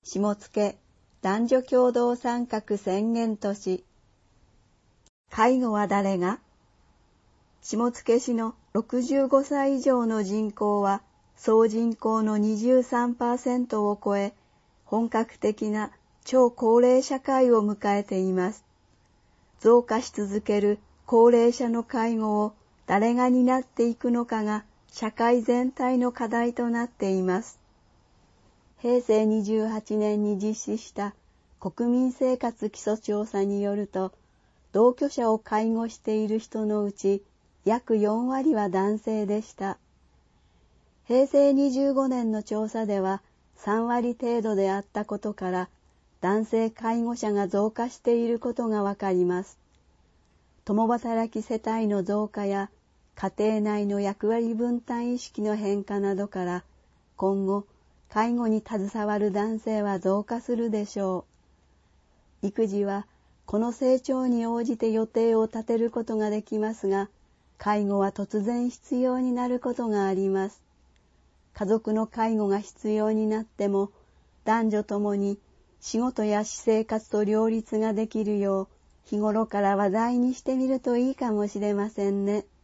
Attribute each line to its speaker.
Speaker 1: 下野男女共同参画宣言都市。介護は誰が？下野市の65歳以上の人口は総人口の 23% を超え、本格的な超高齢社会を迎えています。増加し続ける高齢者の介護を誰が担っていくのかが社会全体の課題となっています。平成28年に実施した国民生活基礎調査によると、同居者を介護している人のうち約4割は男性でした。平成25年の調査では3割程度であったことから、男性介護者が増加していることがわかります。共働き世帯の増加や家庭内の役割分担意識の変化などから、今後介護に携わる男性は増加するでしょう。育児はこの成長に応じて予定を立てることができますが、介護は突然必要になることがあります。家族の介護が必要になっても、男女ともに仕事や私生活と両立ができるよう、日頃から話題にしてみるといいかもしれませんね。